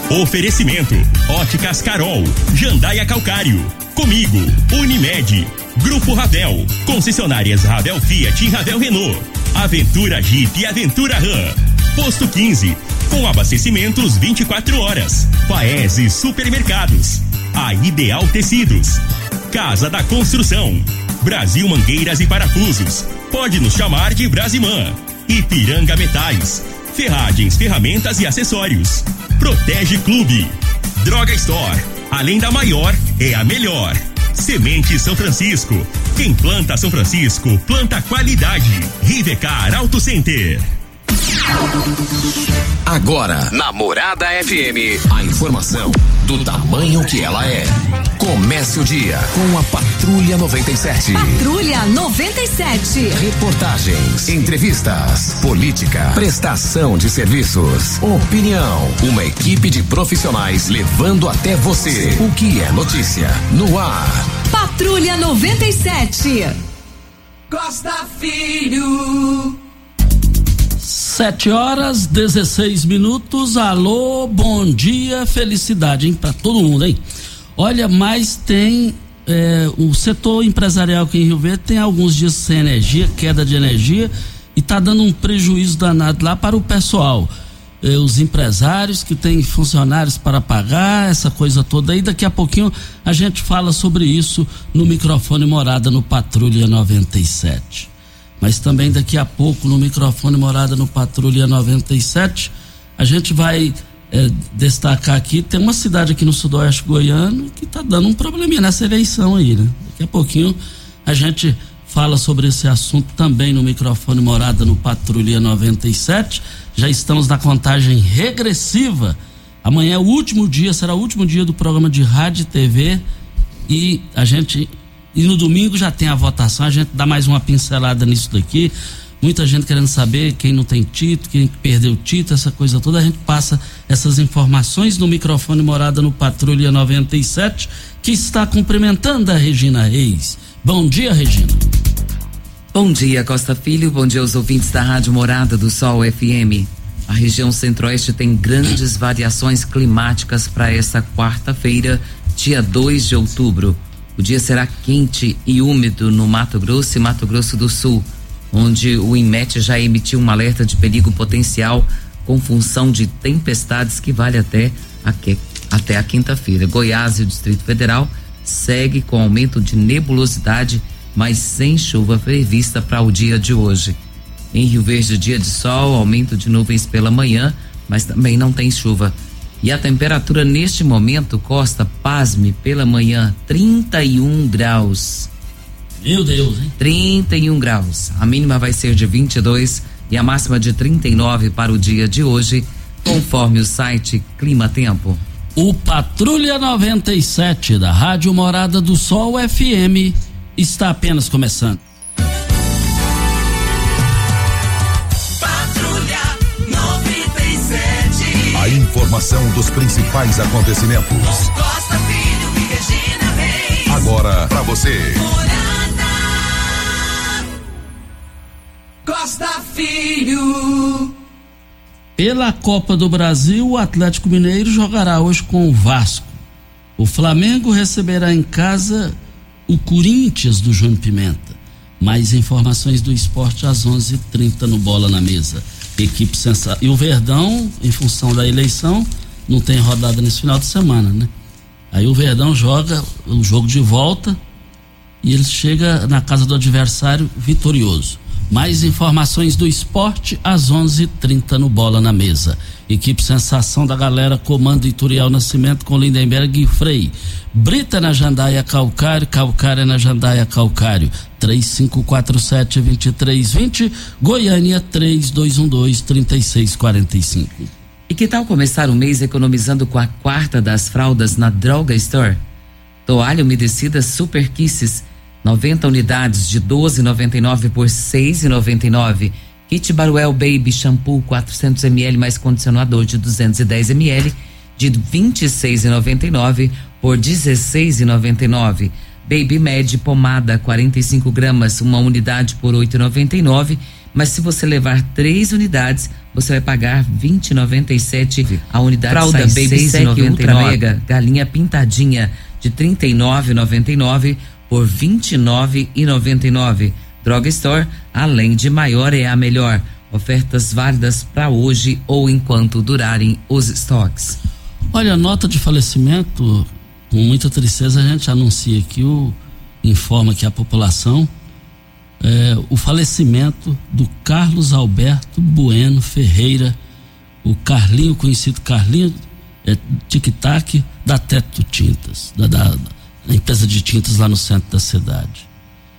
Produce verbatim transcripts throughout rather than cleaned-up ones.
Oferecimento: Óticas Carol, Jandaia Calcário, Comigo, Unimed, Grupo Ravel, concessionárias Ravel Fiat e Ravel Renault, Aventura Jeep e Aventura Ram, Posto quinze, com abastecimentos vinte e quatro horas, Paese Supermercados, a Ideal Tecidos, Casa da Construção, Brasil Mangueiras e Parafusos, pode nos chamar de Brasimã, Ipiranga Metais, Ferragens, Ferramentas e Acessórios, Protege Clube, Droga Store, além da maior, é a melhor. Semente São Francisco, quem planta São Francisco, planta qualidade. Rivecar Auto Center. Agora, na Morada F M, a informação do tamanho que ela é. Comece o dia com a Patrulha noventa e sete. Patrulha noventa e sete. Reportagens, entrevistas, política, prestação de serviços, opinião. Uma equipe de profissionais levando até você o que é notícia no ar. Patrulha noventa e sete. Costa Filho. Sete horas, dezesseis minutos. Alô, bom dia, felicidade, hein, pra todo mundo, hein? Olha, mas tem é, o setor empresarial aqui em Rio Verde tem alguns dias sem energia, queda de energia, e tá dando um prejuízo danado lá para o pessoal. É, os empresários que têm funcionários para pagar, essa coisa toda aí. Daqui a pouquinho a gente fala sobre isso no microfone Morada no Patrulha noventa e sete. Mas também daqui a pouco no microfone Morada no Patrulha noventa e sete a gente vai é, destacar aqui, tem uma cidade aqui no sudoeste goiano que está dando um probleminha nessa eleição aí, né? Daqui a pouquinho a gente fala sobre esse assunto também no microfone Morada no Patrulha noventa e sete. Já estamos na contagem regressiva. Amanhã é o último dia, será o último dia do programa de rádio e T V, e a gente E no domingo já tem a votação, a gente dá mais uma pincelada nisso daqui. Muita gente querendo saber quem não tem título, quem perdeu o título, essa coisa toda. A gente passa essas informações no microfone Morada no Patrulha noventa e sete, que está cumprimentando a Regina Reis. Bom dia, Regina. Bom dia, Costa Filho. Bom dia aos ouvintes da Rádio Morada do Sol F M. A região centro-oeste tem grandes variações climáticas para essa quarta-feira, dia dois de outubro. O dia será quente e úmido no Mato Grosso e Mato Grosso do Sul, onde o INMET já emitiu um alerta de perigo potencial com função de tempestades que vale até a, até a quinta-feira. Goiás e o Distrito Federal segue com aumento de nebulosidade, mas sem chuva prevista para o dia de hoje. Em Rio Verde, dia de sol, aumento de nuvens pela manhã, mas também não tem chuva. E a temperatura neste momento, Costa, pasme, pela manhã, trinta e um graus. Meu Deus, hein? trinta e um graus. A mínima vai ser de vinte e dois e a máxima de trinta e nove para o dia de hoje, conforme o site Clima Tempo. O Patrulha noventa e sete da Rádio Morada do Sol F M está apenas começando. A informação dos principais acontecimentos. Costa Filho e Regina Reis. Agora pra você. Costa Filho. Pela Copa do Brasil, o Atlético Mineiro jogará hoje com o Vasco. O Flamengo receberá em casa o Corinthians do Júnior Pimenta. Mais informações do esporte às onze e trinta no Bola na Mesa. Equipe sensacional. E o Verdão, em função da eleição, não tem rodada nesse final de semana, né? Aí o Verdão joga o jogo de volta e ele chega na casa do adversário vitorioso. Mais informações do esporte às onze e trinta no Bola na Mesa. Equipe sensação da galera, comando Ituriel Nascimento com Lindenberg e Frei. Brita na Jandaia Calcário, Calcário na Jandaia Calcário. três cinco quatro sete, dois três dois zero, Goiânia três dois um dois, três seis quatro cinco. E que tal começar o mês economizando com a quarta das fraldas na Droga Store? Toalha umedecida Super Kisses, noventa unidades de doze reais e noventa e nove centavos por seis reais e noventa e nove centavos. Kit Baruel Baby Shampoo quatrocentos mililitros mais condicionador de duzentos e dez mililitros de vinte e seis reais e noventa e nove centavos por dezesseis reais e noventa e nove centavos. Baby Med Pomada quarenta e cinco gramas, uma unidade por oito reais e noventa e nove centavos, Mas se você levar três unidades, você vai pagar vinte e noventa e sete a unidade. Fralda Baby Sec Ultra Mega galinha pintadinha de trinta e nove e noventa e nove por vinte e nove e noventa e nove. Droga Store, além de maior é a melhor. Ofertas válidas para hoje ou enquanto durarem os estoques. Olha, nota de falecimento, com muita tristeza a gente anuncia aqui, o, informa que a população, é, o falecimento do Carlos Alberto Bueno Ferreira, o Carlinho, conhecido Carlinho é, Tic-Tac, da Teto Tintas, da, da, da empresa de tintas lá no centro da cidade.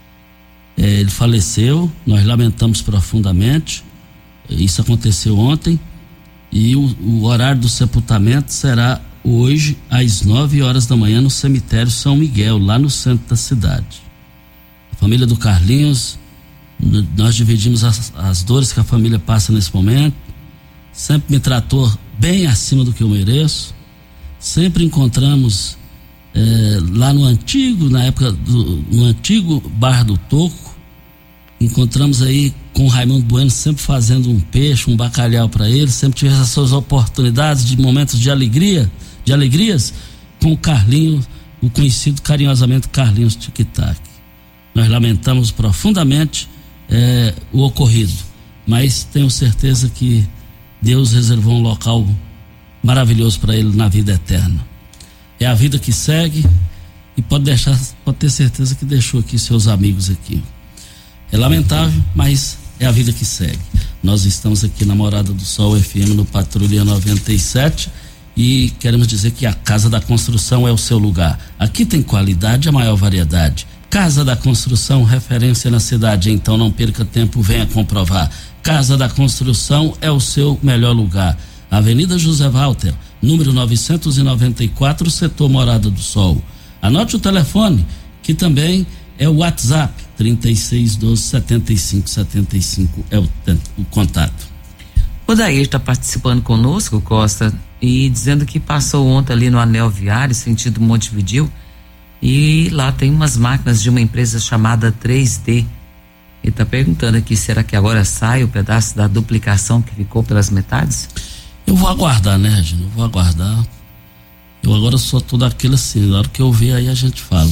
É, ele faleceu, nós lamentamos profundamente, isso aconteceu ontem, e o, o horário do sepultamento será hoje às nove horas da manhã no cemitério São Miguel, lá no centro da cidade. A família do Carlinhos, nós dividimos as, as dores que a família passa nesse momento. Sempre me tratou bem acima do que eu mereço. Sempre encontramos é, lá no antigo, na época do no antigo Bar do Toco, encontramos aí com o Raimundo Bueno, sempre fazendo um peixe, um bacalhau para ele, sempre tive essas oportunidades de momentos de alegria, de alegrias, com o Carlinho, o conhecido carinhosamente Carlinhos Tic-Tac. Nós lamentamos profundamente é, o ocorrido, mas tenho certeza que Deus reservou um local maravilhoso para ele na vida eterna. É a vida que segue, e pode deixar, pode ter certeza que deixou aqui seus amigos aqui. É lamentável, mas é a vida que segue. Nós estamos aqui na Morada do Sol F M, no Patrulha noventa e sete, e queremos dizer que a Casa da Construção é o seu lugar. Aqui tem qualidade e a maior variedade. Casa da Construção, referência na cidade, então não perca tempo, venha comprovar. Casa da Construção é o seu melhor lugar. Avenida José Walter, número novecentos e noventa e quatro, setor Morada do Sol. Anote o telefone, que também é o WhatsApp, trinta e seis, doze, setenta e cinco, setenta e cinco é o, o contato. O Dair está participando conosco, Costa, e dizendo que passou ontem ali no anel viário, sentido Montevidéu, e lá tem umas máquinas de uma empresa chamada três D. Ele está perguntando aqui, será que agora sai o pedaço da duplicação que ficou pelas metades? Eu vou aguardar, né, Regina? Eu vou aguardar. Eu agora sou todo aquele assim, na hora que eu ver aí a gente fala.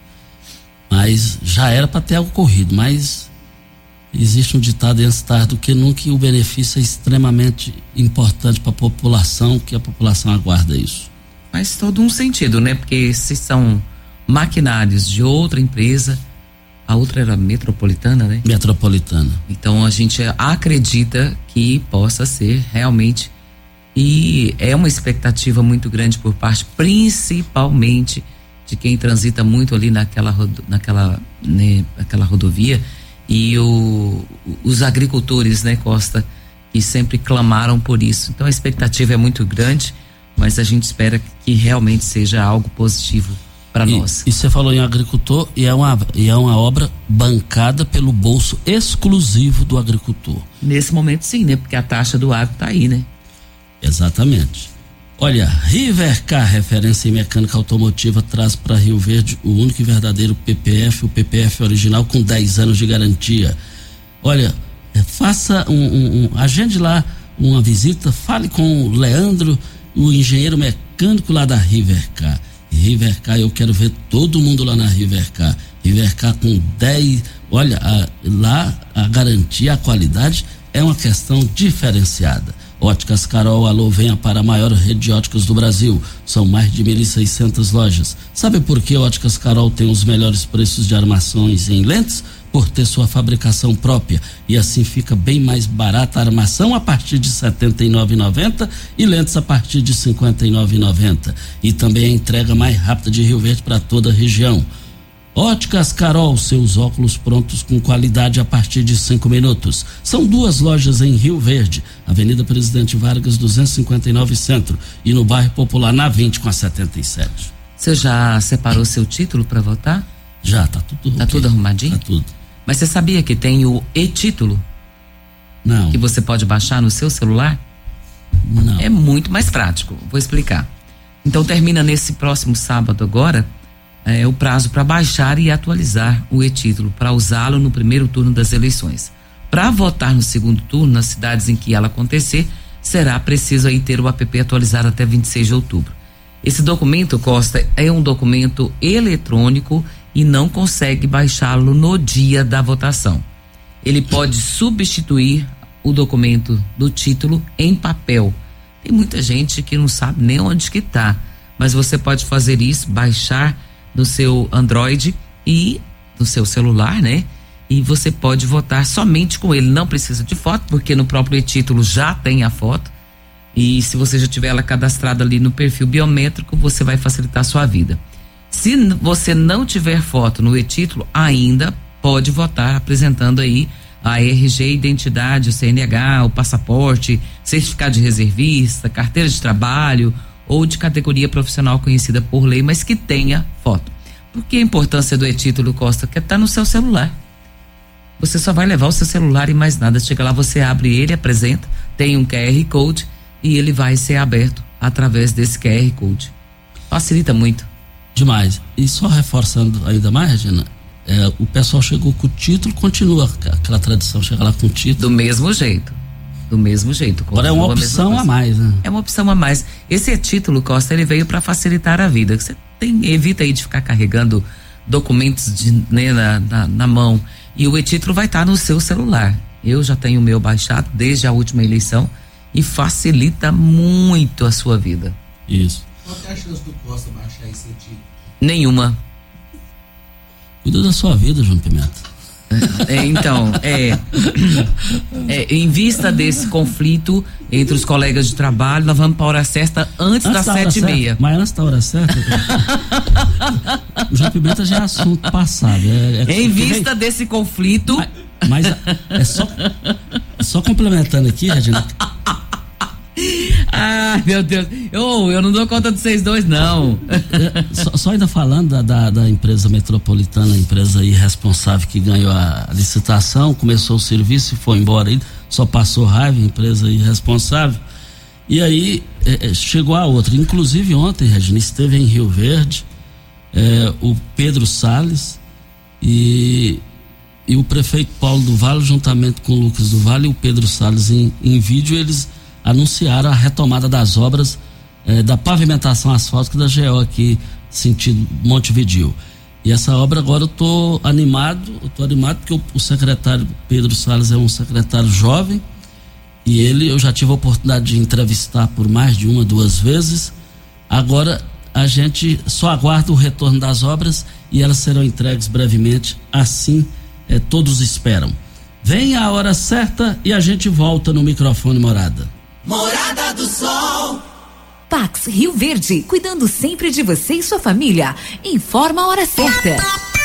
Mas já era para ter ocorrido, mas existe um ditado antes tarde do que nunca, e o benefício é extremamente importante para a população, que a população aguarda isso. Faz todo um sentido, né? Porque se são maquinários de outra empresa, a outra era Metropolitana, né? Metropolitana. Então a gente acredita que possa ser realmente, e é uma expectativa muito grande por parte, principalmente de quem transita muito ali naquela, naquela, né, naquela rodovia, e o, os agricultores, né, Costa, que sempre clamaram por isso. Então a expectativa é muito grande, mas a gente espera que realmente seja algo positivo para nós. E você falou em agricultor, e é uma, e é uma obra bancada pelo bolso exclusivo do agricultor. Nesse momento sim, né? Porque a taxa do agro tá aí, né? Exatamente. Olha, Rivercar, referência em mecânica automotiva, traz para Rio Verde o único e verdadeiro P P F, o P P F original com dez anos de garantia. Olha, faça um, um, um agende lá uma visita, fale com o Leandro, o engenheiro mecânico lá da Rivercar. Rivercar, eu quero ver todo mundo lá na Rivercar. Rivercar com dez, olha, a, lá a garantia, a qualidade é uma questão diferenciada. Óticas Carol, alô, venha para a maior rede de óticas do Brasil. São mais de mil e seiscentas lojas. Sabe por que Óticas Carol tem os melhores preços de armações em lentes? Por ter sua fabricação própria, e assim fica bem mais barata a armação a partir de setenta e nove reais e noventa centavos e lentes a partir de cinquenta e nove reais e noventa centavos. E também a entrega mais rápida de Rio Verde para toda a região. Óticas Carol, seus óculos prontos com qualidade a partir de cinco minutos. São duas lojas em Rio Verde, Avenida Presidente Vargas duzentos e cinquenta e nove Centro, e no bairro Popular na vinte com a setenta e sete. Você já separou seu título para votar? Já, tá tudo. Tá okay. Tudo arrumadinho? Tá tudo. Mas você sabia que tem o e-título? Não. Que você pode baixar no seu celular? Não. É muito mais prático, vou explicar. Então termina nesse próximo sábado agora é, o prazo para baixar e atualizar o e-título, para usá-lo no primeiro turno das eleições. Para votar no segundo turno, nas cidades em que ela acontecer, será preciso aí ter o app atualizado até vinte e seis de outubro. Esse documento, Costa, é um documento eletrônico e não consegue baixá-lo no dia da votação. Ele pode substituir o documento do título em papel. Tem muita gente que não sabe nem onde que tá, mas você pode fazer isso, baixar no seu Android e no seu celular, né? E você pode votar somente com ele, não precisa de foto, porque no próprio e-título já tem a foto. E se você já tiver ela cadastrada ali no perfil biométrico, você vai facilitar a sua vida. Se você não tiver foto no e-título, ainda pode votar apresentando aí a R G, identidade, o C N H, o passaporte, certificado de reservista, carteira de trabalho ou de categoria profissional conhecida por lei, mas que tenha foto. Por que a importância do e-título, Costa? Que tá no seu celular. Você só vai levar o seu celular e mais nada. Chega lá, você abre ele, apresenta, tem um Q R Code e ele vai ser aberto através desse Q R Code. Facilita muito. Demais. E só reforçando ainda mais, Regina, é, o pessoal chegou com o título, continua aquela tradição, chega lá com o título. Do mesmo jeito. Do mesmo jeito. Agora é uma opção a, a mais, né? É uma opção a mais. Esse é título, Costa, ele veio para facilitar a vida. Você tem, evita aí de ficar carregando documentos de, né, na, na, na mão. E o e-título vai estar tá no seu celular. Eu já tenho o meu baixado desde a última eleição e facilita muito a sua vida. Isso. Qual é a chance do Costa baixar esse e-título? Nenhuma. Cuida da sua vida, João Pimenta. É, então, é, é, em vista desse conflito entre os colegas de trabalho, nós vamos para a hora certa antes, antes das sete e meia. Mas antes da hora certa, o João Pimenta já é assunto passado. É, é em vista vem, desse conflito. Mas, mas é só, só complementando aqui, Regina. Ah, meu Deus, eu, eu não dou conta de vocês dois, não. Só, só ainda falando da, da, da empresa metropolitana, a empresa irresponsável que ganhou a licitação, começou o serviço e foi embora aí, só passou raiva, empresa irresponsável. E aí é, chegou a outra. Inclusive ontem, Regina, esteve em Rio Verde é, o Pedro Salles e, e o prefeito Paulo do Vale, juntamente com o Lucas do Vale e o Pedro Salles em, em vídeo, eles anunciaram a retomada das obras eh, da pavimentação asfáltica da G O aqui, sentido Montevidéu. E essa obra agora eu tô animado, eu tô animado porque o, o secretário Pedro Salles é um secretário jovem e ele, eu já tive a oportunidade de entrevistar por mais de uma, duas vezes. Agora a gente só aguarda o retorno das obras e elas serão entregues brevemente, assim eh, todos esperam. Vem a hora certa e a gente volta no microfone Morada. Morada do Sol. Pax Rio Verde, cuidando sempre de você e sua família. Informa a hora certa.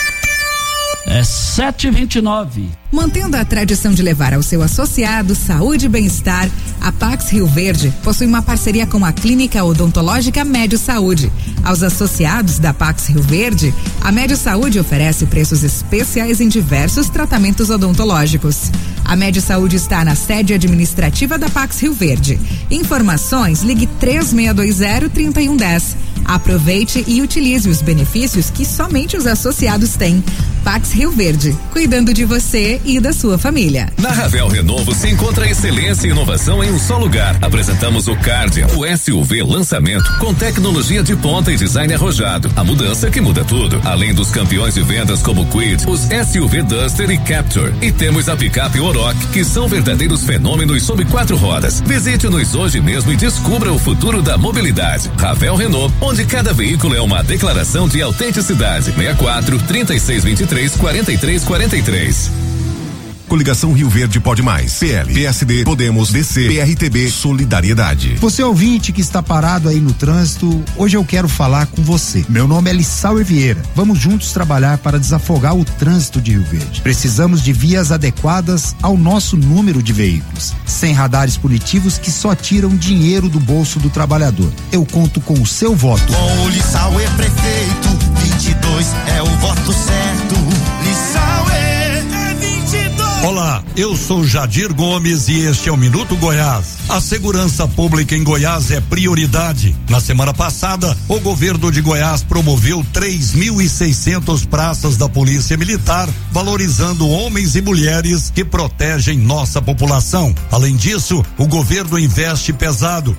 É sete e vinte e nove. Mantendo a tradição de levar ao seu associado saúde e bem-estar, a Pax Rio Verde possui uma parceria com a Clínica Odontológica Médio Saúde. Aos associados da Pax Rio Verde, a Médio Saúde oferece preços especiais em diversos tratamentos odontológicos. A Médio Saúde está na sede administrativa da Pax Rio Verde. Informações, ligue três seis dois zero, três um um zero. Aproveite e utilize os benefícios que somente os associados têm. Pax Rio Verde, cuidando de você e da sua família. Na Ravel Renovo se encontra excelência e inovação em um só lugar. Apresentamos o Cardia, o S U V lançamento com tecnologia de ponta e design arrojado. A mudança que muda tudo. Além dos campeões de vendas como Kwid, os S U V Duster e Captur. E temos a picape Oroch, que são verdadeiros fenômenos sob quatro rodas. Visite-nos hoje mesmo e descubra o futuro da mobilidade. Ravel Renault, onde cada veículo é uma declaração de autenticidade. sessenta e quatro, trinta e seis, vinte e três, quarenta e três, quarenta e três. Coligação Rio Verde Pode Mais, P L, P S D, Podemos, D C, P R T B, Solidariedade. Você ouvinte que está parado aí no trânsito, hoje eu quero falar com você. Meu nome é Lissauer Vieira. Vamos juntos trabalhar para desafogar o trânsito de Rio Verde. Precisamos de vias adequadas ao nosso número de veículos, sem radares punitivos que só tiram dinheiro do bolso do trabalhador. Eu conto com o seu voto. Com o Lissauer prefeito, vinte e dois é o voto certo. Lissauer é vinte e dois. Olá, eu sou Jadir Gomes e este é o Minuto Goiás. A segurança pública em Goiás é prioridade. Na semana passada, o governo de Goiás promoveu três mil e seiscentas praças da Polícia Militar, valorizando homens e mulheres que protegem nossa população. Além disso, o governo investe pesado.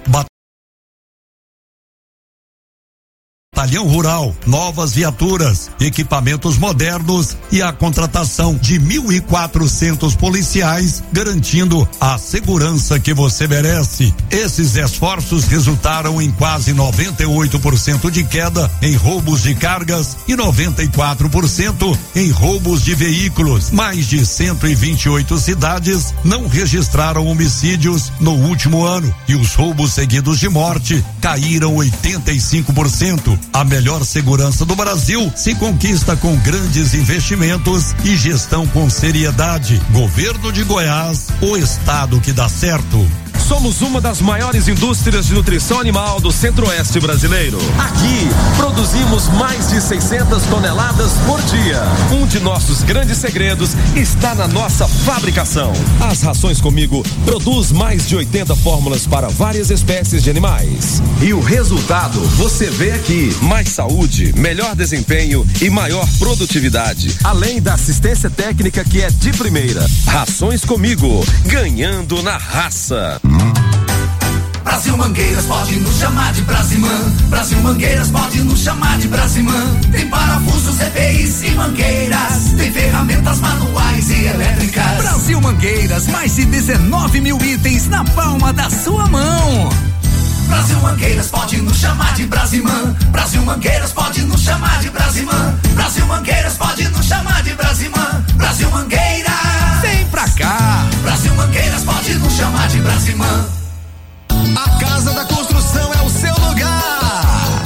Batalhão Rural, novas viaturas, equipamentos modernos e a contratação de mil e quatrocentos policiais, garantindo a segurança que você merece. Esses esforços resultaram em quase noventa e oito por cento de queda em roubos de cargas e noventa e quatro por cento em roubos de veículos. Mais de cento e vinte e oito cidades não registraram homicídios no último ano e os roubos seguidos de morte caíram oitenta e cinco por cento. A melhor segurança do Brasil se conquista com grandes investimentos e gestão com seriedade. Governo de Goiás, o estado que dá certo. Somos uma das maiores indústrias de nutrição animal do Centro-Oeste brasileiro. Aqui, produzimos mais de seiscentas toneladas por dia. Um de nossos grandes segredos está na nossa fabricação. As Rações Comigo produz mais de oitenta fórmulas para várias espécies de animais. E o resultado você vê aqui. Mais saúde, melhor desempenho e maior produtividade. Além da assistência técnica que é de primeira. Rações Comigo, ganhando na raça. Brasil Mangueiras pode nos chamar de Brasimã. Brasil Mangueiras pode nos chamar de Brasimã. Tem parafusos, E P Is e mangueiras. Tem ferramentas manuais e elétricas. Brasil Mangueiras, mais de dezenove mil itens na palma da sua mão. Brasil Mangueiras pode nos chamar de Brasimã. Brasil Mangueiras pode nos chamar de Brasimã. Brasil Mangueiras pode nos chamar de Brasimã. Brasil Mangueiras, vem pra cá. Brasil Mangueiras pode nos chamar de Brasimã. A Casa da Construção é o seu lugar.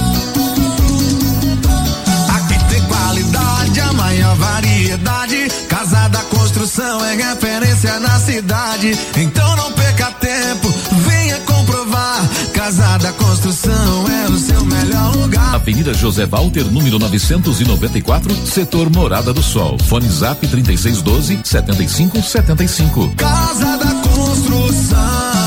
Aqui tem qualidade, a maior variedade. Casa da Construção é referência na cidade. Então não perca tempo, venha comprovar. Casa da Construção é o seu melhor lugar. Avenida José Walter, número novecentos e noventa e quatro, setor Morada do Sol. Fone Zap trinta e seis doze, setenta e cinco setenta e cinco. Casa da Construção.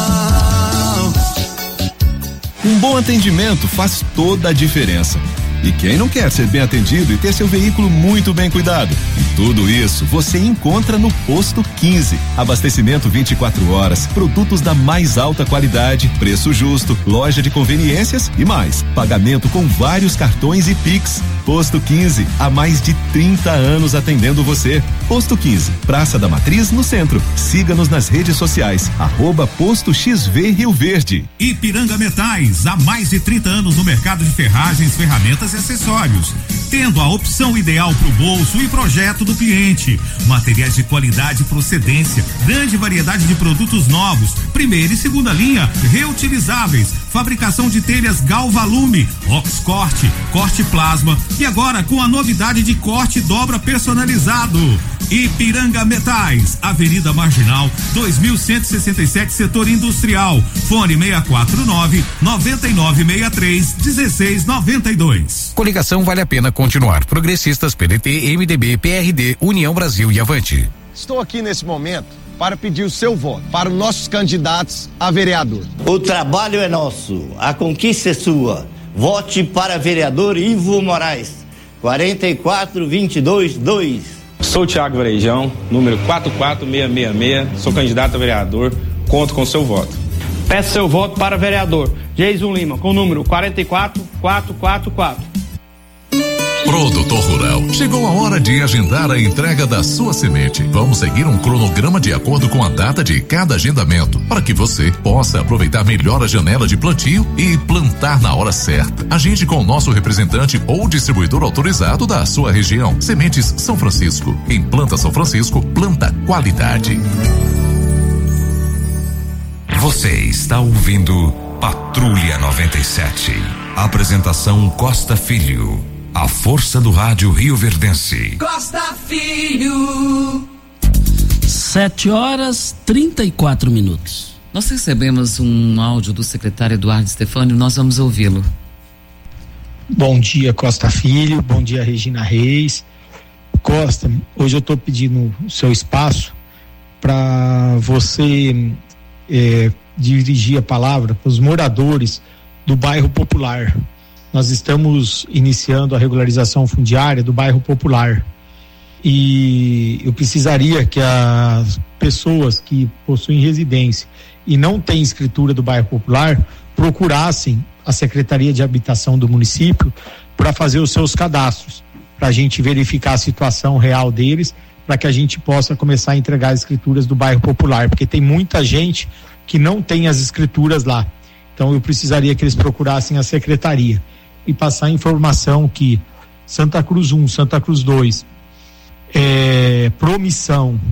Um bom atendimento faz toda a diferença. E quem não quer ser bem atendido e ter seu veículo muito bem cuidado? E tudo isso você encontra no Posto quinze. Abastecimento vinte e quatro horas, produtos da mais alta qualidade, preço justo, loja de conveniências e mais. Pagamento com vários cartões e Pix. Posto quinze, há mais de trinta anos atendendo você. Posto quinze, Praça da Matriz, no centro. Siga-nos nas redes sociais, arroba Posto X V Rio Verde. Ipiranga Metais, há mais de trinta anos no mercado de ferragens, ferramentas e acessórios, tendo a opção ideal para o bolso e projeto do cliente. Materiais de qualidade e procedência, grande variedade de produtos novos, primeira e segunda linha, reutilizáveis, fabricação de telhas Galvalume, Oxcorte, corte plasma e agora com a novidade de corte e dobra personalizado. Ipiranga Metais, Avenida Marginal, dois mil cento e sessenta e sete, setor industrial. Fone seis quatro nove, nove nove seis três, um seis nove dois. Coligação Vale a Pena Continuar. Progressistas, P D T, M D B, P R D, União Brasil e Avante. Estou aqui nesse momento para pedir o seu voto para os nossos candidatos a vereador. O trabalho é nosso, a conquista é sua. Vote para vereador Ivo Moraes, quarenta e quatro, vinte e dois, dois. Sou Thiago Varejão, número quatro quatro seis seis seis, sou candidato a vereador, conto com seu voto. Peço seu voto para vereador Jason Lima, com o número quarenta e quatro, quatrocentos e quarenta e quatro. Produtor Rural, chegou a hora de agendar a entrega da sua semente. Vamos seguir um cronograma de acordo com a data de cada agendamento, para que você possa aproveitar melhor a janela de plantio e plantar na hora certa. Agende com o nosso representante ou distribuidor autorizado da sua região. Sementes São Francisco. Em Planta São Francisco, planta qualidade. Você está ouvindo Patrulha noventa e sete. Apresentação Costa Filho. A força do rádio rioverdense. Costa Filho. Sete horas trinta e quatro minutos. Nós recebemos um áudio do secretário Eduardo Stefânio, nós vamos ouvi-lo. Bom dia, Costa Filho. Bom dia, Regina Reis. Costa, hoje eu estou pedindo o seu espaço para você é, dirigir a palavra para os moradores do bairro Popular. Nós estamos iniciando a regularização fundiária do bairro Popular e eu precisaria que as pessoas que possuem residência e não têm escritura do bairro Popular procurassem a Secretaria de Habitação do município para fazer os seus cadastros, para a gente verificar a situação real deles, para que a gente possa começar a entregar as escrituras do bairro Popular, porque tem muita gente que não tem as escrituras lá. Então eu precisaria que eles procurassem a secretaria e passar a informação que Santa Cruz um, Santa Cruz dois, é, Promissão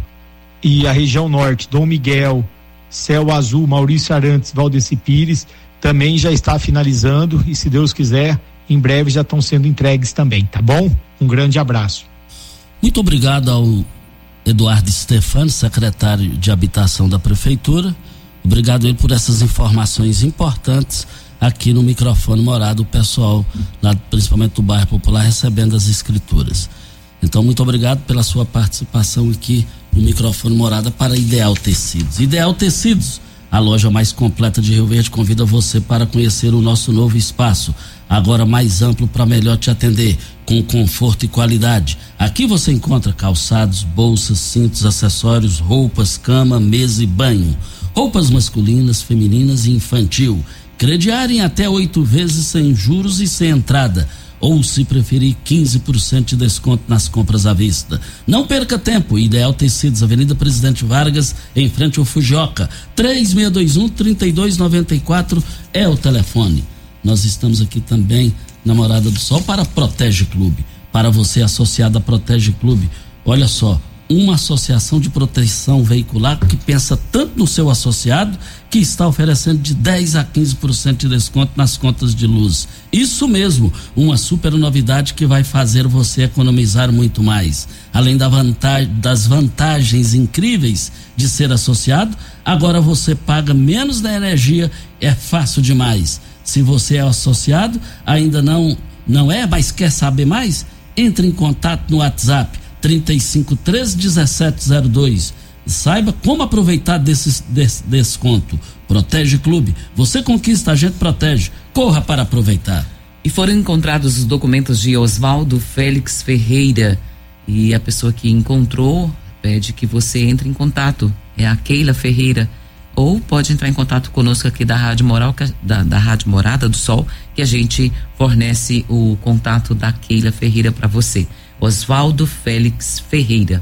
e a região norte, Dom Miguel, Céu Azul, Maurício Arantes, Valdeci Pires, também já está finalizando e, se Deus quiser, em breve já estão sendo entregues também, tá bom? Um grande abraço. Muito obrigado ao Eduardo Stefani, secretário de Habitação da Prefeitura. Obrigado ele por essas informações importantes aqui no microfone Morada, o pessoal lá, principalmente do bairro Popular, recebendo as escrituras. Então, muito obrigado pela sua participação aqui no microfone Morada para Ideal Tecidos. Ideal Tecidos, a loja mais completa de Rio Verde, convida você para conhecer o nosso novo espaço, agora mais amplo para melhor te atender, com conforto e qualidade. Aqui você encontra calçados, bolsas, cintos, acessórios, roupas, cama, mesa e banho, roupas masculinas, femininas e infantil. Crediário em até oito vezes sem juros e sem entrada, ou, se preferir, quinze por cento de desconto nas compras à vista. Não perca tempo. Ideal Tecidos, Avenida Presidente Vargas, em frente ao Fujioka. três seis dois um, três dois nove quatro é o telefone. Nós estamos aqui também na Morada do Sol para Protege Clube. Para você associado a Protege Clube, olha só, uma associação de proteção veicular que pensa tanto no seu associado que está oferecendo de dez a quinze por cento de desconto nas contas de luz. Isso mesmo, uma super novidade que vai fazer você economizar muito mais. Além da vantagem, das vantagens incríveis de ser associado, agora você paga menos da energia, é fácil demais. Se você é associado, ainda não, não é, mas quer saber mais? Entre em contato no WhatsApp trinta e cinco, treze, dezessete zero dois. Saiba como aproveitar desse, desse desconto. Protege Clube. Você conquista, a gente protege. Corra para aproveitar. E foram encontrados os documentos de Oswaldo Félix Ferreira. E a pessoa que encontrou pede que você entre em contato. É a Keila Ferreira. Ou pode entrar em contato conosco aqui da Rádio Moral, da, da Rádio Morada do Sol, que a gente fornece o contato da Keila Ferreira para você. Oswaldo Félix Ferreira.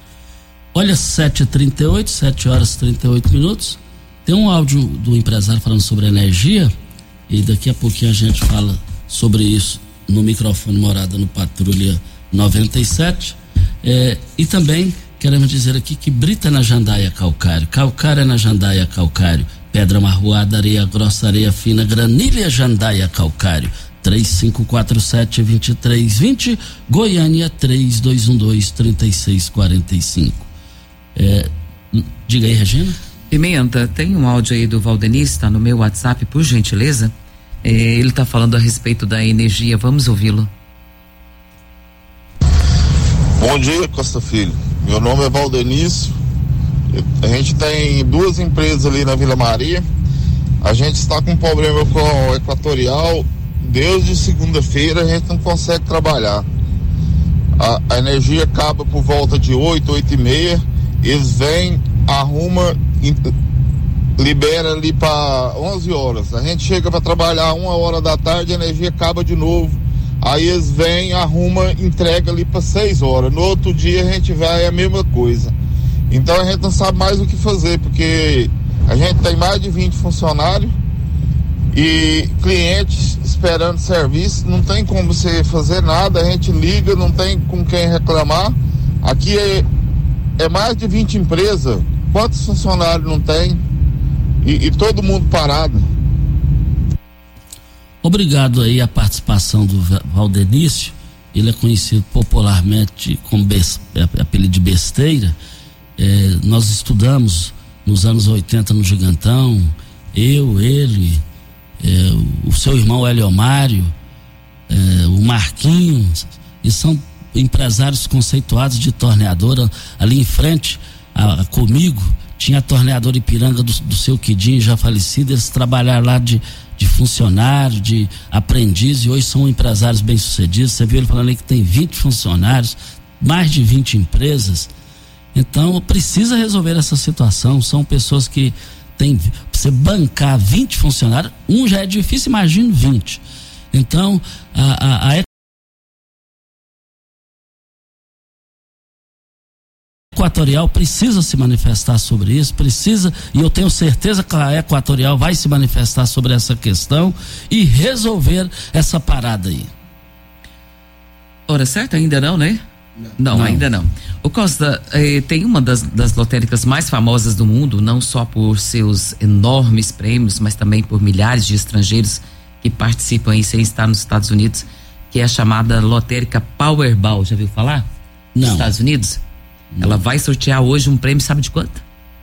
Olha, sete e trinta e oito, sete horas e trinta e oito minutos. Tem um áudio do empresário falando sobre energia e daqui a pouquinho a gente fala sobre isso no microfone Morada no Patrulha noventa e sete. É, e também queremos dizer aqui que brita na Jandaia Calcário, calcário é na Jandaia Calcário, pedra marroada, areia grossa, areia fina, granilha Jandaia Calcário. três cinco quatro sete, dois três dois zero, Goiânia três dois um dois, três seis quatro cinco. É, diga aí, Regina. Pimenta, tem um áudio aí do Valdenis, está no meu WhatsApp, por gentileza. É, ele está falando a respeito da energia, vamos ouvi-lo. Bom dia, Costa Filho. Meu nome é Valdenício. A gente tem duas empresas ali na Vila Maria. A gente está com um problema com o Equatorial. Desde segunda-feira a gente não consegue trabalhar. A, a energia acaba por volta de oito, oito e meia. Eles vêm, arruma, libera ali para onze horas. A gente chega para trabalhar uma hora da tarde, a energia acaba de novo. Aí eles vêm, arruma, entrega ali para seis horas. No outro dia a gente vai, é a mesma coisa. Então a gente não sabe mais o que fazer, porque a gente tem mais de vinte funcionários e clientes esperando serviço, não tem como você fazer nada, a gente liga, não tem com quem reclamar. Aqui é, é mais de vinte empresas, quantos funcionários não tem? E, e todo mundo parado. Obrigado aí a participação do Valdenício. Ele é conhecido popularmente como bes, apelido de Besteira. É, nós estudamos nos anos oitenta no Gigantão, eu, ele, é, o seu irmão Heliomário, é, o Marquinhos, e são empresários conceituados de torneadora ali em frente a, a, comigo. Tinha a torneadora Ipiranga do, do seu Quidinho, já falecido. Eles trabalharam lá de, de funcionário, de aprendiz, e hoje são empresários bem-sucedidos. Você viu ele falando aí que tem vinte funcionários, mais de vinte empresas. Então precisa resolver essa situação. São pessoas que tem, você bancar vinte funcionários, um já é difícil, imagina vinte. Então a, a, a Equatorial precisa se manifestar sobre isso, precisa, e eu tenho certeza que a Equatorial vai se manifestar sobre essa questão e resolver essa parada aí. Hora certa ainda não, né? Não, não, não. ainda não. O Costa, eh, tem uma das, das lotéricas mais famosas do mundo, não só por seus enormes prêmios, mas também por milhares de estrangeiros que participam aí sem estar nos Estados Unidos, que é a chamada lotérica Powerball. Já viu falar? Não. Nos Estados Unidos? Não. Ela vai sortear hoje um prêmio, sabe de quanto?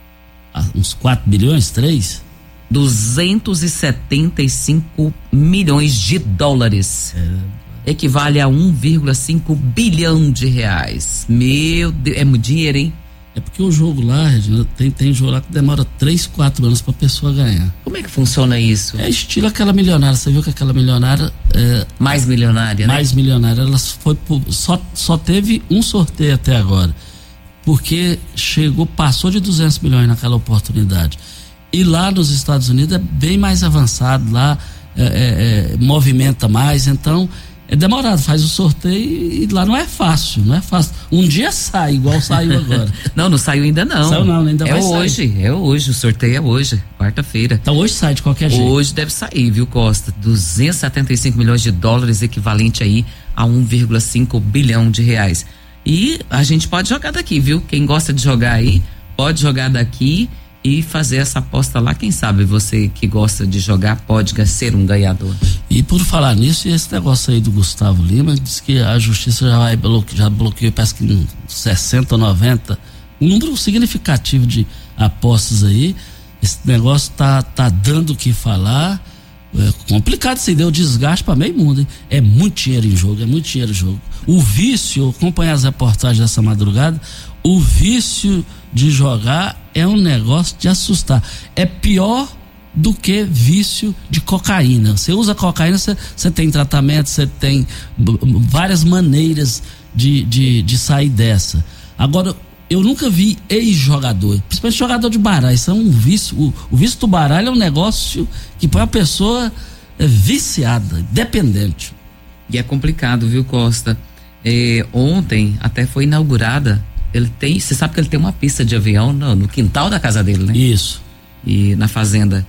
Ah, uns quatro bilhões, três? duzentos e setenta e cinco milhões de dólares. É. Equivale a um vírgula cinco bilhão de reais. Meu Deus, é muito dinheiro, hein? É porque o jogo lá, Regina, tem, tem jogo lá que demora três, quatro anos pra pessoa ganhar. Como é que funciona isso? É estilo aquela milionária. Você viu que aquela milionária... É, mais milionária, mais né? milionária. Ela foi por, só, só teve um sorteio até agora. Porque chegou, passou de duzentos milhões naquela oportunidade. E lá nos Estados Unidos é bem mais avançado, lá é, é, é, movimenta mais, então é demorado, faz o sorteio e lá não é fácil, não é fácil. Um dia sai, igual saiu agora. Não, não saiu ainda não. Saiu não, ainda é vai sair. hoje, é hoje, o sorteio é hoje, quarta-feira. Então hoje sai de qualquer jeito. Hoje deve sair, viu, Costa? duzentos e setenta e cinco milhões de dólares, equivalente aí a um vírgula cinco bilhão de reais. E a gente pode jogar daqui, viu? Quem gosta de jogar aí, pode jogar daqui e fazer essa aposta lá. Quem sabe você que gosta de jogar pode ser um ganhador. E por falar nisso, esse negócio aí do Gustavo Lima, diz que a justiça já vai bloque, já bloqueou, parece que sessenta ou noventa, um número significativo de apostas aí. Esse negócio tá, tá dando o que falar. É complicado, se deu desgaste para meio mundo, hein? É muito dinheiro em jogo, é muito dinheiro em jogo. O vício, eu acompanhei as reportagens dessa madrugada, o vício de jogar é um negócio de assustar. É pior do que vício de cocaína. Você usa cocaína, você, você tem tratamento, você tem várias maneiras de, de, de sair dessa. Agora, eu nunca vi ex-jogador, principalmente jogador de baralho. Isso é um vício. O, o vício do baralho é um negócio que põe a pessoa é, viciada, dependente. E é complicado, viu, Costa? É, ontem até foi inaugurada. Ele tem, você sabe que ele tem uma pista de avião no, no quintal da casa dele, né? Isso. E na fazenda.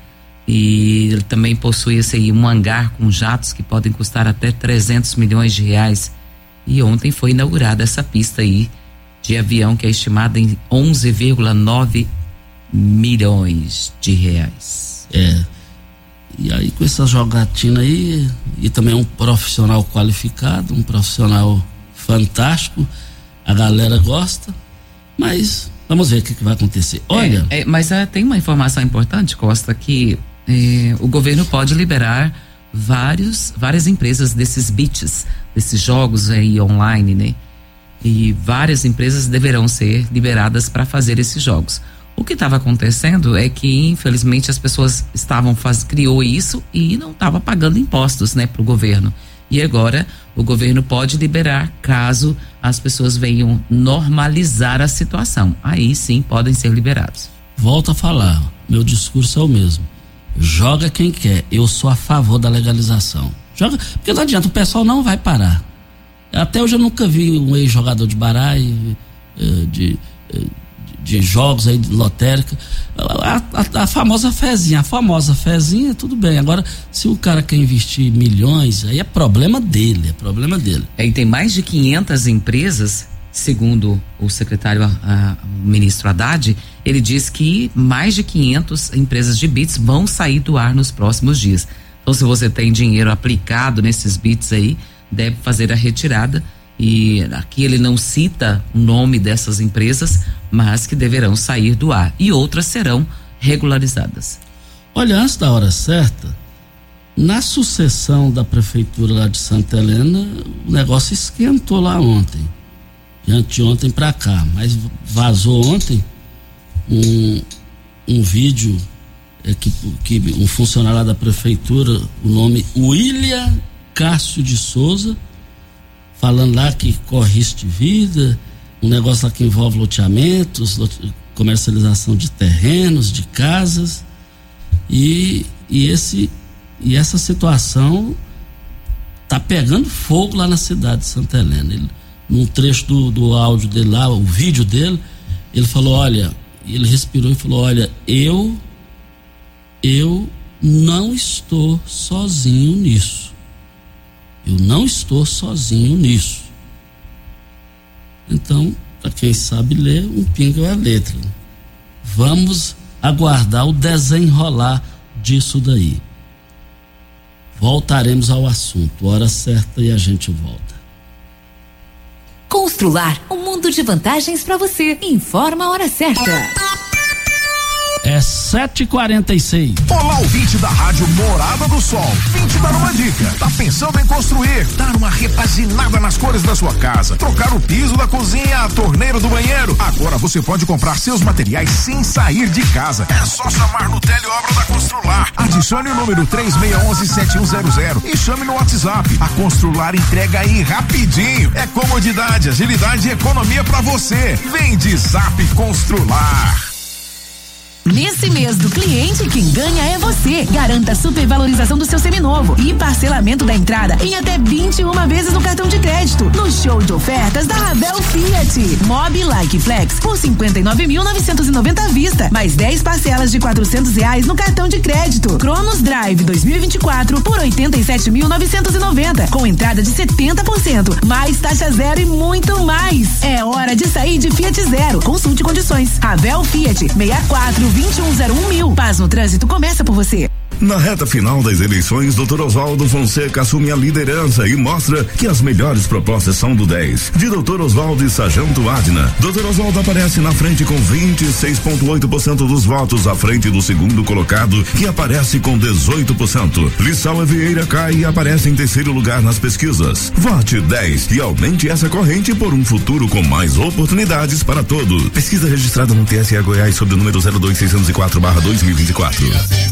E ele também possui esse aí, um hangar com jatos que podem custar até trezentos milhões de reais. E ontem foi inaugurada essa pista aí de avião, que é estimada em onze vírgula nove milhões de reais. É. E aí com essa jogatina aí, e também um profissional qualificado, um profissional fantástico, a galera gosta, mas vamos ver o que, que vai acontecer. Olha. É, é, mas é, tem uma informação importante, Costa, que é, o governo pode liberar vários, várias empresas desses bits, desses jogos aí online, né? E várias empresas deverão ser liberadas para fazer esses jogos. O que estava acontecendo é que, infelizmente, as pessoas estavam faz, criou isso e não estava pagando impostos, né, para o governo. E agora o governo pode liberar caso as pessoas venham normalizar a situação. Aí sim podem ser liberados. Volto a falar, meu discurso é o mesmo. Joga quem quer. Eu sou a favor da legalização. Joga, porque não adianta, o pessoal não vai parar. Até hoje eu nunca vi um ex-jogador de baralho, de, de, de jogos aí, de lotérica. A, a, a famosa fezinha, a famosa fezinha, tudo bem. Agora, se o cara quer investir milhões, aí é problema dele, é problema dele. É, e tem mais de quinhentas empresas, segundo o secretário, a, a, o ministro Haddad, ele diz que mais de quinhentas empresas de bits vão sair do ar nos próximos dias. Então, se você tem dinheiro aplicado nesses bits aí, deve fazer a retirada, e aqui ele não cita o nome dessas empresas, mas que deverão sair do ar, e outras serão regularizadas. Olha, antes da hora certa, Na sucessão da prefeitura lá de Santa Helena, o negócio esquentou lá ontem, de anteontem para cá, mas vazou ontem um, um vídeo é, que, que um funcionário lá da prefeitura, o nome William Cássio de Souza, falando lá que corre risco de vida, um negócio lá que envolve loteamentos, lote, comercialização de terrenos, de casas, e, e esse E essa situação tá pegando fogo lá na cidade de Santa Helena. Ele, num trecho do, do áudio dele lá, o vídeo dele, ele falou, olha, ele respirou e falou, olha, eu, eu não estou sozinho nisso. Eu não estou sozinho nisso. Então, para quem sabe ler, um pingo é a letra. Vamos aguardar o desenrolar disso daí. Voltaremos ao assunto, hora certa e a gente volta. Constrular, um mundo de vantagens para você. Informa a hora certa. É sete e quarenta e seis. Olá, ouvinte da Rádio Morada do Sol. Vim te dar uma dica. Tá pensando em construir, dar uma repaginada nas cores da sua casa, trocar o piso da cozinha, a torneira do banheiro? Agora você pode comprar seus materiais sem sair de casa. É só chamar no Teleobra da Constrular. Adicione o número três seis um um sete um zero zero e chame no WhatsApp. A Constrular entrega aí rapidinho. É comodidade, agilidade e economia pra você. Vem de Zap Constrular. Nesse mês do cliente, quem ganha é você. Garanta a supervalorização do seu seminovo e parcelamento da entrada em até vinte e uma vezes no cartão de crédito. No show de ofertas da Ravel Fiat. Mobi Like Flex por cinquenta e nove mil novecentos e noventa à vista, mais dez parcelas de quatrocentos reais no cartão de crédito. Cronos Drive dois mil e vinte e quatro por oitenta e sete mil novecentos e noventa, com entrada de setenta por cento, mais taxa zero e muito mais. É hora de sair de Fiat Zero. Consulte condições. Ravel Fiat seis quatro vinte e um zero um mil. Paz no trânsito começa por você. Na reta final das eleições, doutor Oswaldo Fonseca assume a liderança e mostra que as melhores propostas são do dez. De doutor Oswaldo e Sargento Adna, doutor Oswaldo aparece na frente com vinte e seis vírgula oito por cento dos votos, à frente do segundo colocado, que aparece com dezoito por cento. Lissau Vieira cai e aparece em terceiro lugar nas pesquisas. Vote dez e aumente essa corrente por um futuro com mais oportunidades para todos. Pesquisa registrada no T S E Goiás sob o número zero dois seis zero quatro barra dois mil e vinte e quatro.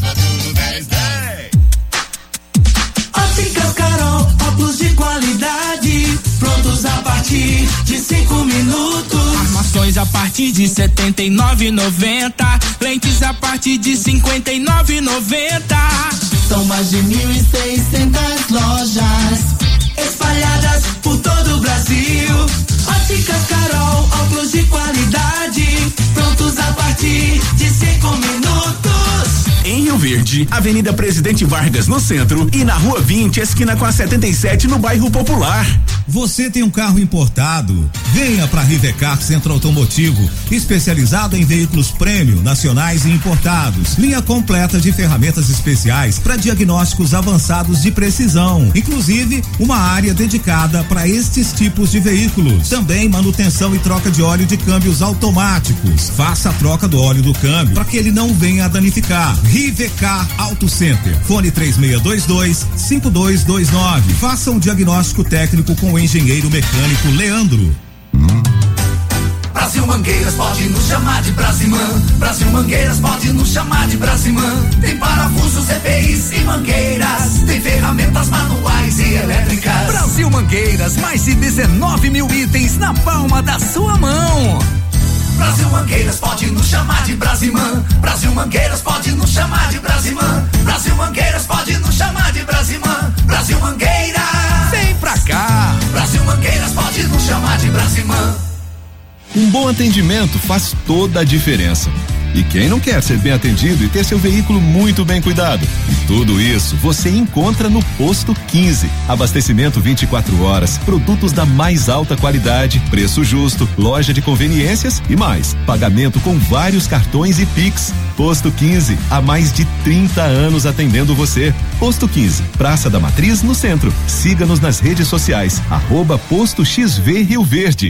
Óticas Carol, óculos de qualidade, prontos a partir de cinco minutos. Armações a partir de setenta e nove e noventa, lentes a partir de cinquenta e nove e noventa. São mais de mil e seiscentas lojas espalhadas por todo o Brasil. Óticas Carol, óculos de qualidade, prontos a partir de cinco minutos. Em Rio Verde, Avenida Presidente Vargas no centro e na Rua vinte, esquina com a setenta e sete no bairro Popular. Você tem um carro importado? Venha para Rivecar Centro Automotivo, especializado em veículos prêmio, nacionais e importados. Linha completa de ferramentas especiais para diagnósticos avançados de precisão, inclusive uma área dedicada para estes tipos de veículos. Também manutenção e troca de óleo de câmbios automáticos. Faça a troca do óleo do câmbio para que ele não venha a danificar. Rivecar Auto Center. Fone três seis dois dois cinco dois dois nove. Faça um diagnóstico técnico com o engenheiro mecânico Leandro. Brasil Mangueiras pode nos chamar de Brasimã. Brasil Mangueiras pode nos chamar de Brasimã. Tem parafusos, E P Is e mangueiras. Tem ferramentas manuais e elétricas. Brasil Mangueiras, mais de dezenove mil itens na palma da sua mão. Brasil Mangueiras pode nos chamar de Brasimã. Brasil Mangueiras pode nos chamar de Brasimã. Brasil Mangueiras pode nos chamar de Brasimã. Brasil Mangueiras, vem pra cá. Brasil Mangueiras pode nos chamar de Brasimã. Um bom atendimento faz toda a diferença. E quem não quer ser bem atendido e ter seu veículo muito bem cuidado? E tudo isso você encontra no Posto quinze. Abastecimento vinte e quatro horas, produtos da mais alta qualidade, preço justo, loja de conveniências e mais. Pagamento com vários cartões e Pix. Posto quinze, há mais de trinta anos atendendo você. Posto quinze, Praça da Matriz, no centro. Siga-nos nas redes sociais, arroba Posto X V Rio Verde.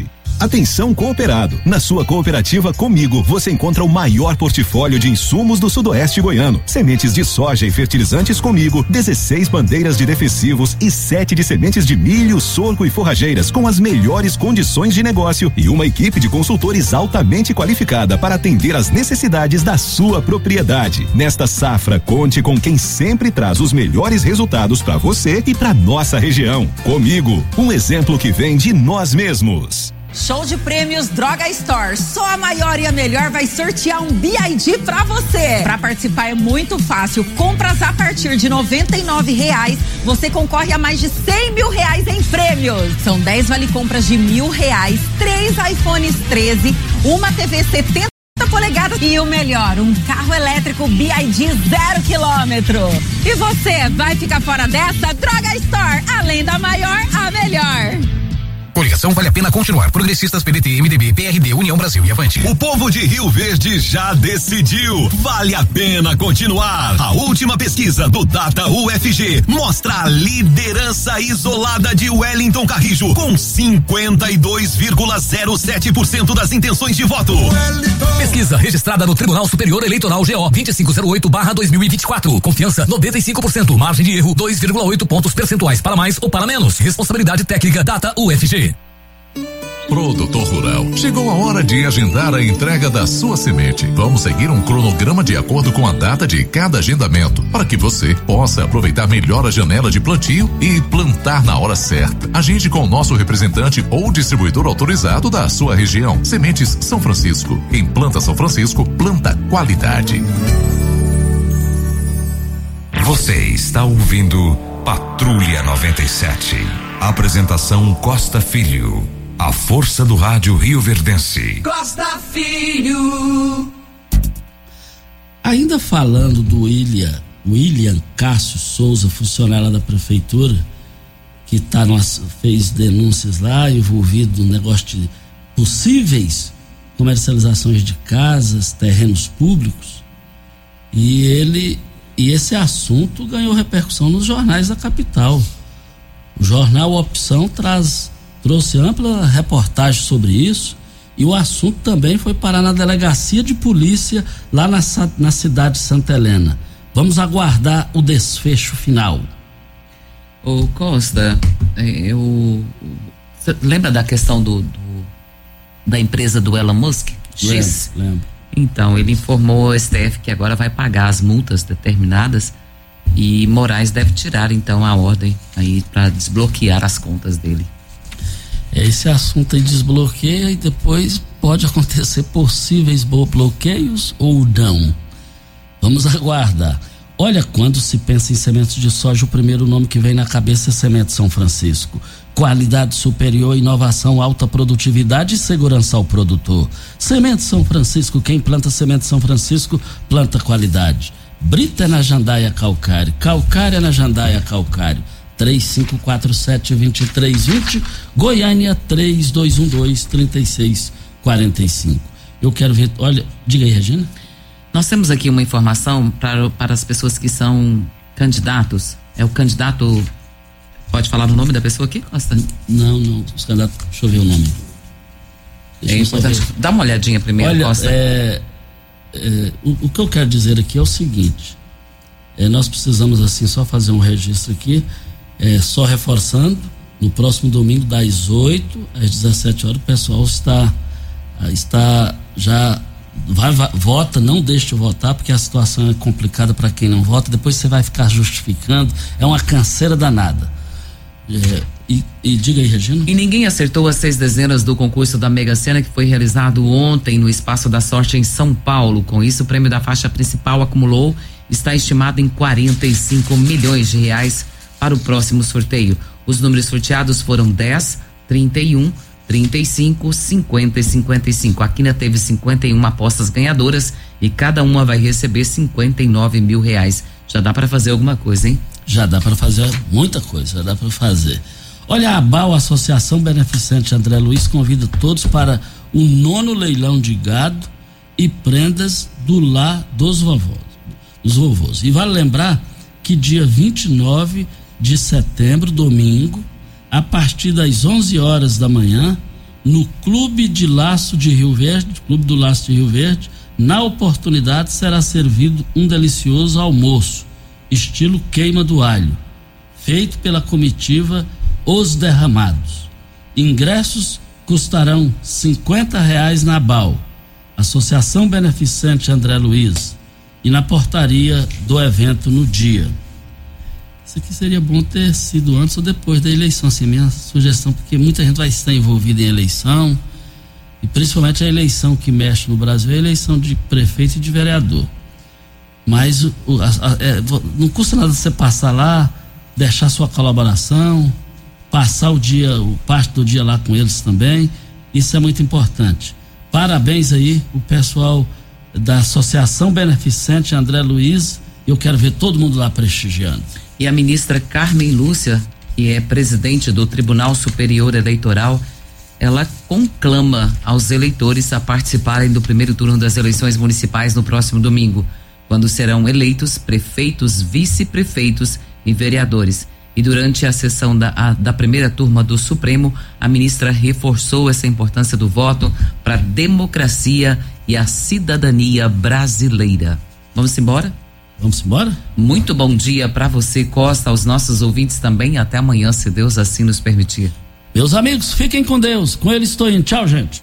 Atenção cooperado, na sua cooperativa Comigo você encontra o maior portfólio de insumos do sudoeste goiano. Sementes de soja e fertilizantes Comigo, dezesseis bandeiras de defensivos e sete de sementes de milho, sorgo e forrageiras com as melhores condições de negócio e uma equipe de consultores altamente qualificada para atender às necessidades da sua propriedade. Nesta safra, conte com quem sempre traz os melhores resultados para você e para nossa região. Comigo, um exemplo que vem de nós mesmos. Show de prêmios Droga Store. Só a maior e a melhor vai sortear um B I D pra você. Pra participar é muito fácil. Compras a partir de noventa e nove reais. Você concorre a mais de cem mil reais em prêmios. São dez vale compras de mil reais, três iPhones treze, uma T V setenta polegadas e o melhor, um carro elétrico B I D zero quilômetro. E você vai ficar fora dessa? Droga Store. Além da maior, a melhor. Coligação Vale a Pena Continuar. Progressistas, P D T, M D B, P R D, União Brasil e Avante. O povo de Rio Verde já decidiu. Vale a pena continuar. A última pesquisa do Data U F G mostra a liderança isolada de Wellington Carrijo com cinquenta e dois vírgula zero sete por cento das intenções de voto. Wellington. Pesquisa registrada no Tribunal Superior Eleitoral G O vinte e cinco zero oito barra dois mil e vinte e quatro. Confiança noventa e cinco por cento. Margem de erro dois vírgula oito pontos percentuais para mais ou para menos. Responsabilidade técnica Data U F G. Produtor Rural, chegou a hora de agendar a entrega da sua semente. Vamos seguir um cronograma de acordo com a data de cada agendamento, para que você possa aproveitar melhor a janela de plantio e plantar na hora certa. Agende com o nosso representante ou distribuidor autorizado da sua região. Sementes São Francisco. Quem planta São Francisco, planta qualidade. Você está ouvindo Patrulha noventa e sete. Apresentação Costa Filho. A força do rádio rioverdense. Costa Filho. Ainda falando do William, William Cássio Souza, funcionário da prefeitura, que tá nós, fez denúncias lá, envolvido no negócio de possíveis comercializações de casas, terrenos públicos, e ele e esse assunto ganhou repercussão nos jornais da capital. O jornal Opção traz trouxe ampla reportagem sobre isso e o assunto também foi parar na delegacia de polícia lá na, na cidade de Santa Helena. Vamos aguardar o desfecho final. Ô Costa, eu você lembra da questão do, do da empresa do Elon Musk? X? Lembro, lembro. Então, ele informou ao S T F que agora vai pagar as multas determinadas e Moraes deve tirar então a ordem aí para desbloquear as contas dele. Esse assunto aí desbloqueia e depois pode acontecer possíveis bloqueios ou não. Vamos aguardar. Olha, quando se pensa em sementes de soja, o primeiro nome que vem na cabeça é Semente São Francisco. Qualidade superior, inovação, alta produtividade e segurança ao produtor. Semente São Francisco, quem planta Semente São Francisco, planta qualidade. Brita é na Jandaia Calcário, Calcário é na Jandaia Calcário. três cinco quatro sete, dois três dois zero, Goiânia três dois um dois, três seis quatro cinco. Eu quero ver, olha, diga aí, Regina. Nós temos aqui uma informação para, para as pessoas que são candidatos. É o candidato, pode falar o nome da pessoa aqui, Costa? Não, não, os candidatos, deixa eu ver o nome. É importante, dá uma olhadinha primeiro, olha, Costa. É, é, o, o que eu quero dizer aqui é o seguinte, é, nós precisamos assim só fazer um registro aqui. É, só reforçando, no próximo domingo das oito às dezessete horas o pessoal está está já vai, vai, vota, não deixe de votar porque a situação é complicada para quem não vota, depois você vai ficar justificando, é uma canseira danada. É, e, e diga aí, Regina. E ninguém acertou as seis dezenas do concurso da Mega Sena que foi realizado ontem no Espaço da Sorte em São Paulo. Com isso, o prêmio da faixa principal acumulou, está estimado em quarenta e cinco milhões de reais para o próximo sorteio. Os números sorteados foram dez, trinta e um, trinta e cinco, cinquenta e cinquenta e cinco. A Quina teve cinquenta e uma apostas ganhadoras e cada uma vai receber cinquenta e nove mil reais. Já dá para fazer alguma coisa, hein? Já dá para fazer muita coisa, já dá para fazer. Olha, a ABAL, a Associação Beneficente André Luiz, convida todos para o nono leilão de gado e prendas do lar dos vovós, dos vovôs. E vale lembrar que dia vinte e nove de setembro, domingo, a partir das onze horas da manhã, no Clube de Laço de Rio Verde, Clube do Laço de Rio Verde. Na oportunidade será servido um delicioso almoço, estilo queima do alho, feito pela comitiva Os Derramados. Ingressos custarão cinquenta reais na B A U, Associação Beneficente André Luiz, e na portaria do evento no dia. Isso aqui seria bom ter sido antes ou depois da eleição, assim, minha sugestão, porque muita gente vai estar envolvida em eleição, e principalmente a eleição que mexe no Brasil é a eleição de prefeito e de vereador. Mas o, a, a, é, não custa nada você passar lá, deixar sua colaboração, passar o dia, o parte do dia lá com eles também. Isso é muito importante. Parabéns aí o pessoal da Associação Beneficente André Luiz. Eu quero ver todo mundo lá prestigiando. E a ministra Carmen Lúcia, que é presidente do Tribunal Superior Eleitoral, ela conclama aos eleitores a participarem do primeiro turno das eleições municipais no próximo domingo, quando serão eleitos prefeitos, vice-prefeitos e vereadores. E durante a sessão da, a, da primeira turma do Supremo, a ministra reforçou essa importância do voto para a democracia e a cidadania brasileira. Vamos embora? Vamos embora? Muito bom dia para você, Costa, aos nossos ouvintes também. Até amanhã, se Deus assim nos permitir. Meus amigos, fiquem com Deus. Com ele estou indo. Tchau, gente.